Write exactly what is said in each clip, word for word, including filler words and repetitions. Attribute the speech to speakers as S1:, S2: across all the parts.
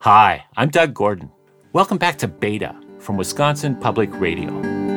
S1: Hi, I'm Doug Gordon. Welcome back to Beta from Wisconsin Public Radio.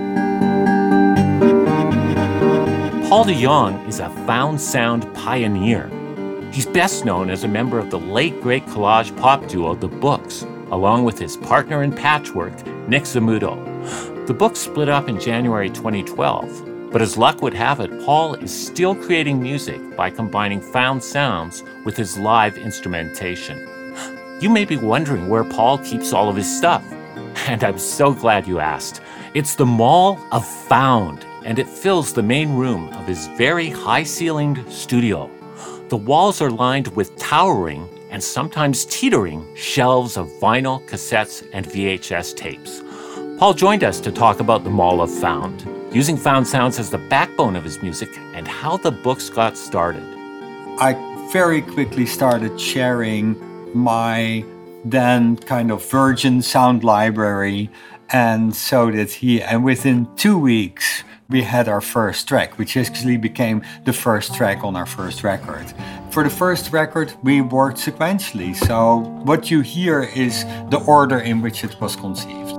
S1: Paul DeJong is a found sound pioneer. He's best known as a member of the late-great collage pop duo The Books, along with his partner in patchwork, Nick Zamuto. The Books split up in January twenty twelve, but as luck would have it, Paul is still creating music by combining found sounds with his live instrumentation. You may be wondering where Paul keeps all of his stuff, and I'm so glad you asked. It's the Mall of Found, and it fills the main room of his very high-ceilinged studio. The walls are lined with towering and sometimes teetering shelves of vinyl, cassettes, and V H S tapes. Paul joined us to talk about the Mall of Found, using found sounds as the backbone of his music and how the Books got started.
S2: I very quickly started sharing my then kind of virgin sound library, and so did he. And within two weeks, we had our first track, which actually became the first track on our first record. For the first record, we worked sequentially, so what you hear is the order in which it was conceived.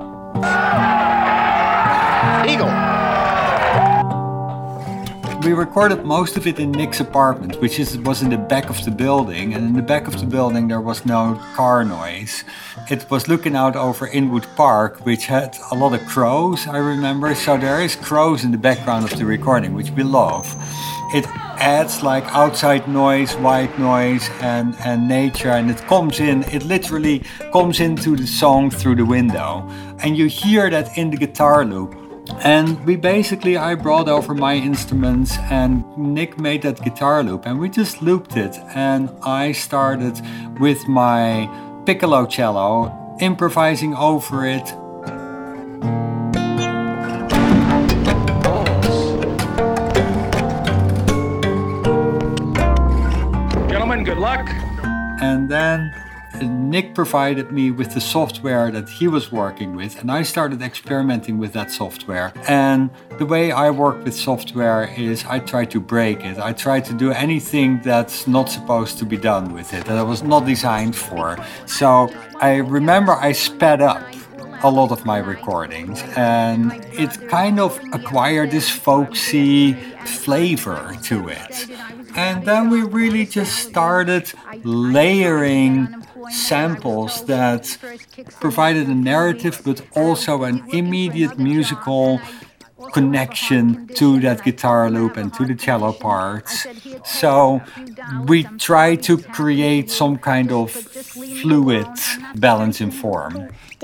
S3: Eagle.
S2: We recorded most of it in Nick's apartment, which is, was in the back of the building. And in the back of the building, there was no car noise. It was looking out over Inwood Park, which had a lot of crows, I remember. So there is crows in the background of the recording, which we love. It adds like outside noise, white noise, and, and nature. And it comes in, it literally comes into the song through the window. And you hear that in the guitar loop. And we basically, I brought over my instruments and Nick made that guitar loop and we just looped it. And I started with my piccolo cello, improvising over it.
S3: Gentlemen, good luck.
S2: And then Nick provided me with the software that he was working with, and I started experimenting with that software. And the way I work with software is I try to break it. I try to do anything that's not supposed to be done with it, that I was not designed for. So I remember I sped up a lot of my recordings, and it kind of acquired this folksy flavor to it. And then we really just started layering samples that provided a narrative but also an immediate musical connection to that guitar loop and to the cello parts. So we try to create some kind of fluid balance in form.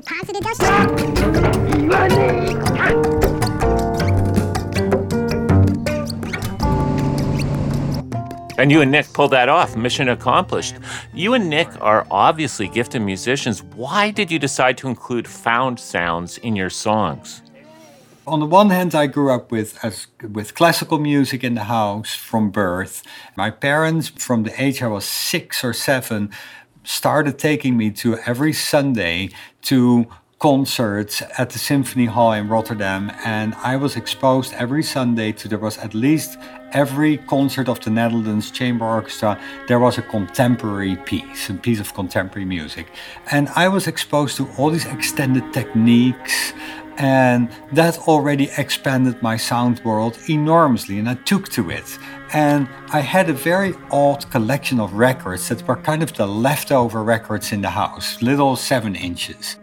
S1: And you and Nick pulled that off. Mission accomplished. You and Nick are obviously gifted musicians. Why did you decide to include found sounds in your songs?
S2: On the one hand, I grew up with as, with classical music in the house from birth. My parents, from the age I was six or seven, started taking me to every Sunday to concerts at the Symphony Hall in Rotterdam, and I was exposed every Sunday to, there was at least every concert of the Netherlands Chamber Orchestra, there was a contemporary piece, a piece of contemporary music. And I was exposed to all these extended techniques, and that already expanded my sound world enormously, and I took to it. And I had a very odd collection of records that were kind of the leftover records in the house, little seven inches.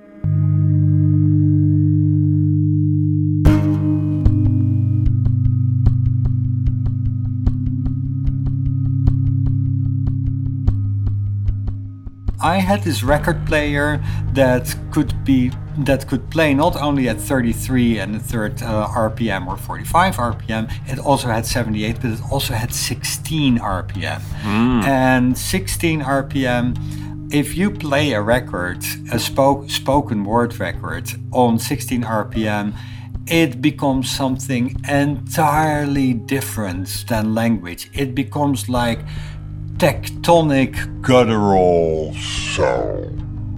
S2: I had this record player that could be that could play not only at thirty-three and a third uh, R P M or forty-five R P M, it also had seventy-eight, but it also had sixteen R P M. Mm. And sixteen R P M, if you play a record, a spoke, spoken word record on sixteen R P M, it becomes something entirely different than language. It becomes like tectonic guttural sound.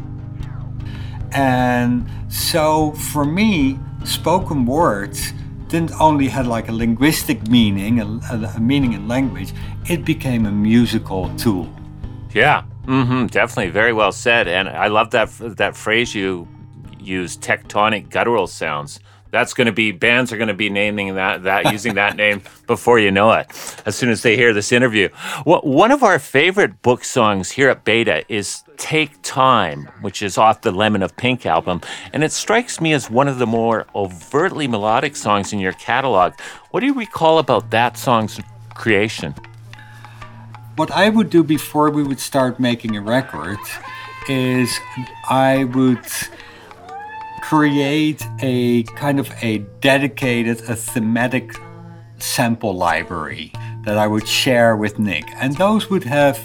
S2: And so for me, spoken words didn't only have like a linguistic meaning, a, a meaning in language, it became a musical tool.
S1: Yeah, Mm-hmm, definitely. Very well said. And I love that that phrase you use, tectonic guttural sounds. That's going to be, bands are going to be naming that, that using that name before you know it, as soon as they hear this interview. Well, one of our favorite book songs here at Beta is Take Time, which is off the Lemon of Pink album. And it strikes me as one of the more overtly melodic songs in your catalog. What do you recall about that song's creation?
S2: What I would do before we would start making a record is I would create a kind of a dedicated, a thematic sample library that I would share with Nick. And those would have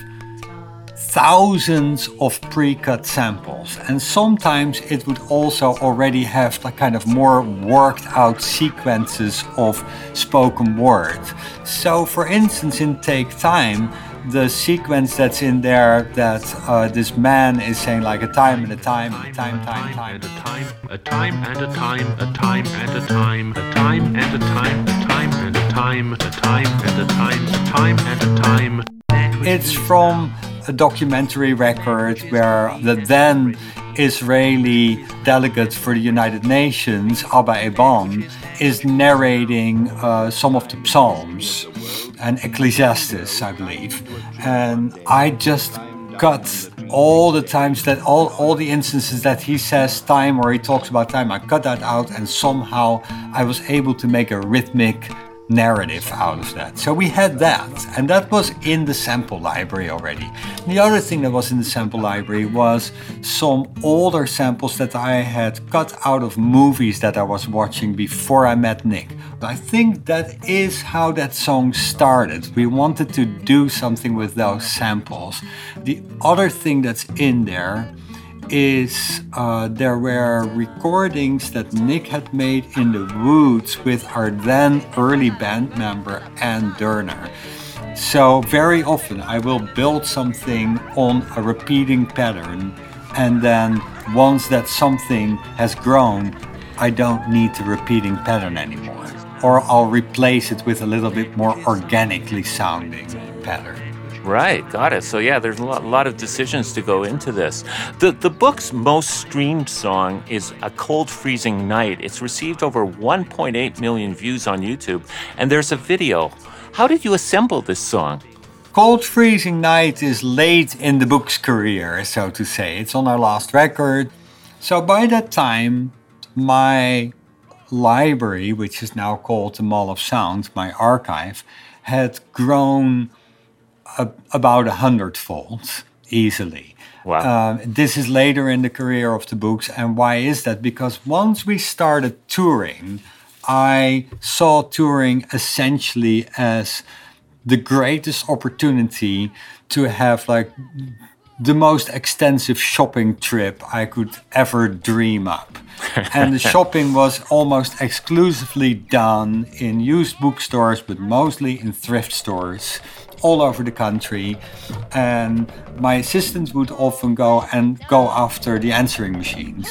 S2: thousands of pre-cut samples. And sometimes it would also already have like kind of more worked out sequences of spoken word. So for instance, in Take Time, the sequence that's in there that uh, this man is saying like a time and a time and a time, time, time,
S4: and a time, a time and a time, a time and a time, a time and a time, a time and a time, a time and a time, a time and a time.
S2: It's from a documentary record where the then Israeli delegate for the United Nations, Abba Eban, is narrating uh, some of the Psalms and Ecclesiastes, I believe. And I just cut all the times that, all, all the instances that he says time or he talks about time, I cut that out and somehow I was able to make a rhythmic narrative out of that. So we had that, and that was in the sample library already. The other thing that was in the sample library was some older samples that I had cut out of movies that I was watching before I met Nick. I think that is how that song started. We wanted to do something with those samples. The other thing that's in there is uh, there were recordings that Nick had made in the woods with our then early band member Ann Durner. So very often I will build something on a repeating pattern, and then once that something has grown, I don't need the repeating pattern anymore. Or I'll replace it with a little bit more organically sounding pattern.
S1: Right, got it. So yeah, there's a lot, a lot of decisions to go into this. The the book's most streamed song is A Cold Freezing Night. It's received over one point eight million views on YouTube, and there's a video. How did you assemble this song?
S2: Cold Freezing Night is late in the book's career, so to say. It's on our last record. So by that time, my library, which is now called the Mall of Sound, my archive, had grown about a hundredfold easily.
S1: Wow.
S2: Um, this is later in the career of the books. And why is that? Because once we started touring, I saw touring essentially as the greatest opportunity to have like the most extensive shopping trip I could ever dream up. And the shopping was almost exclusively done in used bookstores, but mostly in thrift stores all over the country. And my assistants would often go and go after the answering machines.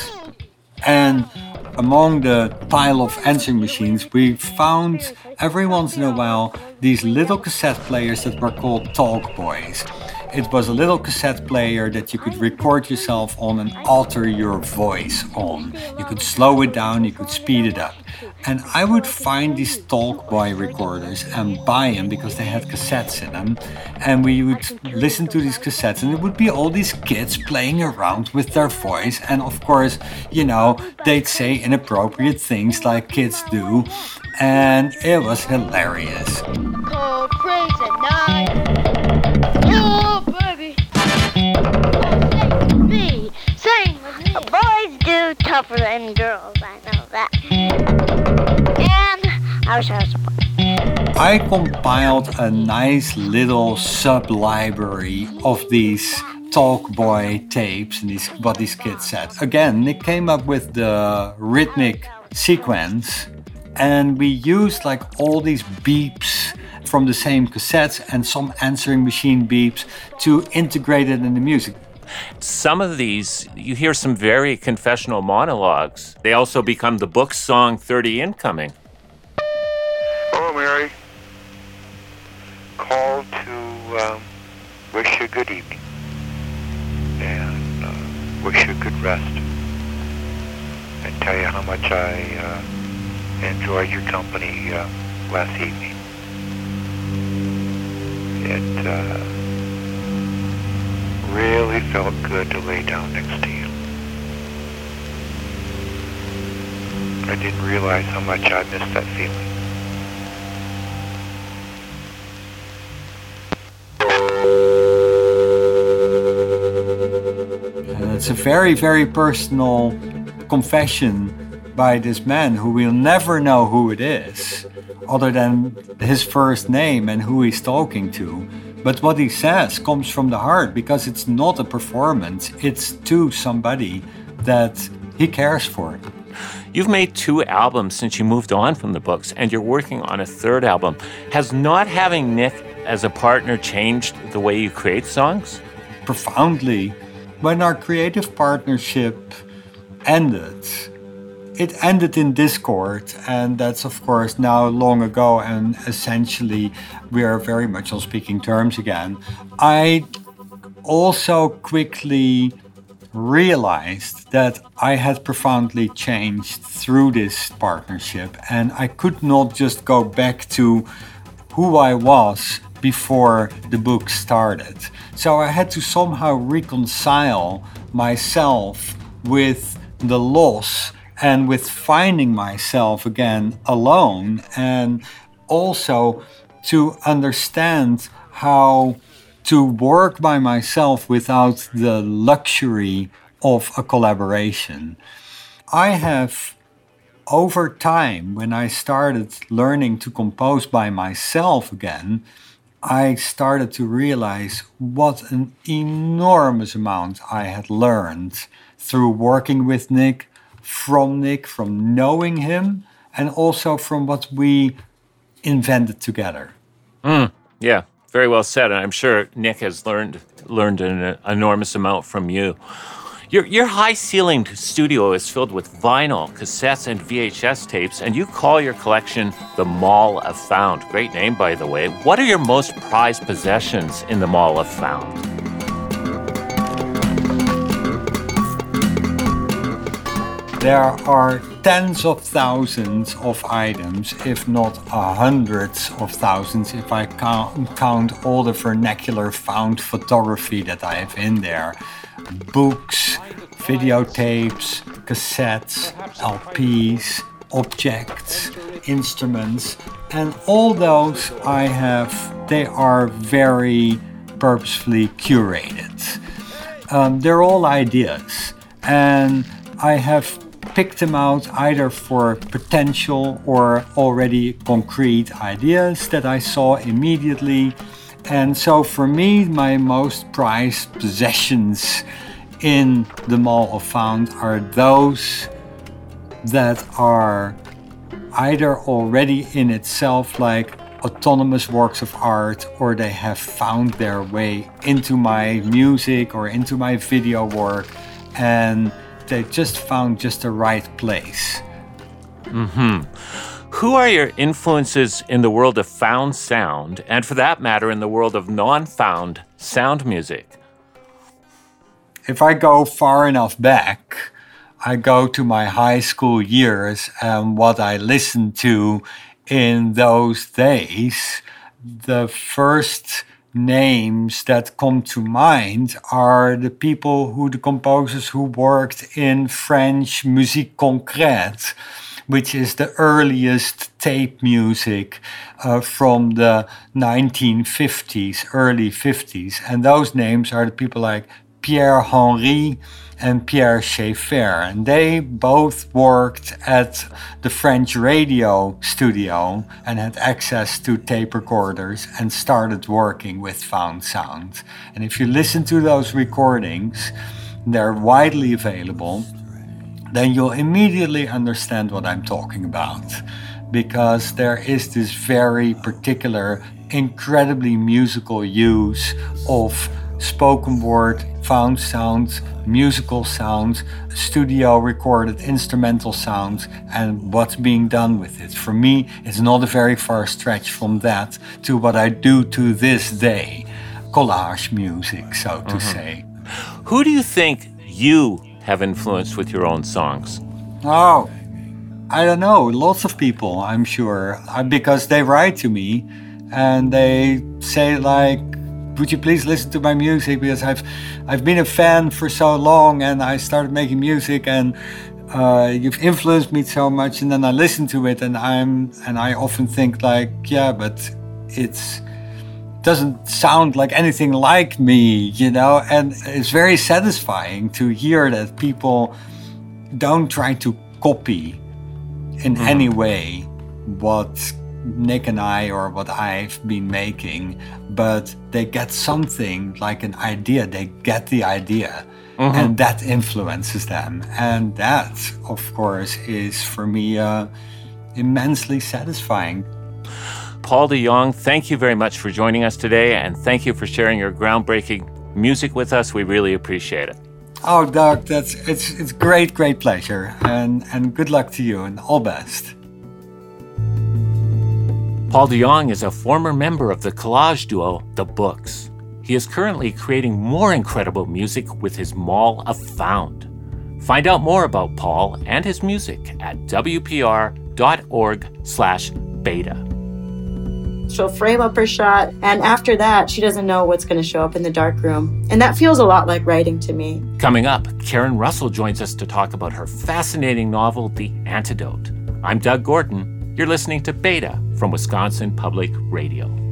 S2: And among the pile of answering machines, we found every once in a while these little cassette players that were called Talk Boys. It was a little cassette player that you could record yourself on and alter your voice on. You could slow it down, you could speed it up. And I would find these Talk Boy recorders and buy them because they had cassettes in them. And we would listen to these cassettes and it would be all these kids playing around with their voice. And of course, you know, they'd say inappropriate things like kids do. And it was hilarious.
S5: Cold freezing night. You baby. Me, sing with me. Boys do tougher than girls, I know that. And I wish I was a boy.
S2: I compiled a nice little sub-library of these Talk Boy tapes and these, what these kids said. Again, Nick came up with the rhythmic sequence, and we used like all these beeps from the same cassettes and some answering machine beeps to integrate it in the music.
S1: Some of these, you hear some very confessional monologues. They also become the book song thirty Incoming.
S6: Hello, Mary. Called to um, wish you good evening. best and tell you how much I uh, enjoyed your company uh, last evening. It uh, really felt good to lay down next to you. I didn't realize how much I missed that feeling.
S2: And it's a very, very personal confession by this man who will never know who it is, other than his first name and who he's talking to. But what he says comes from the heart, because it's not a performance, it's to somebody that he cares for.
S1: You've made two albums since you moved on from the Books, and you're working on a third album. Has not having Nick as a partner changed the way you create songs?
S2: Profoundly. When our creative partnership ended, it ended in discord, and that's of course now long ago, and essentially we are very much on speaking terms again. I also quickly realized that I had profoundly changed through this partnership, and I could not just go back to who I was before the book started. So I had to somehow reconcile myself with the loss and with finding myself again alone, and also to understand how to work by myself without the luxury of a collaboration. I have, over time, when I started learning to compose by myself again, I started to realize what an enormous amount I had learned through working with Nick, from Nick, from knowing him, and also from what we invented together.
S1: Mm, yeah. Very well said, and I'm sure Nick has learned learned an enormous amount from you. Your your high-ceilinged studio is filled with vinyl, cassettes, and V H S tapes, and you call your collection the Mall of Found. Great name, by the way. What are your most prized possessions in the Mall of Found?
S2: There are tens of thousands of items, if not hundreds of thousands, if I count, count all the vernacular found photography that I have in there. Books, videotapes, cassettes, L Ps, objects, instruments, and all those I have, they are very purposefully curated. Um, they're all ideas, and I have picked them out either for potential or already concrete ideas that I saw immediately. And so for me, my most prized possessions in the Mall of Found are those that are either already in itself like autonomous works of art, or they have found their way into my music or into my video work, and they just found just the right place.
S1: Mm-hmm. Who are your influences in the world of found sound, and for that matter, in the world of non-found sound music?
S2: If I go far enough back, I go to my high school years and what I listened to in those days. The first names that come to mind are the people who, the composers who worked in French musique concrète, which is the earliest tape music uh, from the nineteen fifties, early fifties. And those names are the people like Pierre Henry and Pierre Schaeffer. And they both worked at the French radio studio and had access to tape recorders and started working with found sound. And if you listen to those recordings, they're widely available, then you'll immediately understand what I'm talking about. Because there is this very particular, incredibly musical use of spoken word, found sounds, musical sounds, studio recorded instrumental sounds, and what's being done with it. For me, it's not a very far stretch from that to what I do to this day, collage music, so to mm-hmm. say.
S1: Who do you think you have influenced with your own songs?
S2: Oh, I don't know. Lots of people, I'm sure, uh, because they write to me and they say like, would you please listen to my music, because I've I've been a fan for so long and I started making music and uh, you've influenced me so much. And then I listen to it and I'm and I often think like, yeah, but it's doesn't sound like anything like me, you know. And it's very satisfying to hear that people don't try to copy in mm. any way what Nick and I or what I've been making, but they get something like an idea. They get the idea, mm-hmm. and that influences them. And that, of course, is for me uh, immensely satisfying.
S1: Paul de Jong, thank you very much for joining us today, and thank you for sharing your groundbreaking music with us. We really appreciate it.
S2: Oh, Doug, that's it's it's great, great pleasure, and and good luck to you, and all best.
S1: Paul de Jong is a former member of the collage duo The Books. He is currently creating more incredible music with his Mall of Found. Find out more about Paul and his music at w p r dot org slash beta.
S7: She'll frame up her shot, and after that, she doesn't know what's going to show up in the darkroom. And that feels a lot like writing to me.
S1: Coming up, Karen Russell joins us to talk about her fascinating novel, The Antidote. I'm Doug Gordon. You're listening to Beta from Wisconsin Public Radio.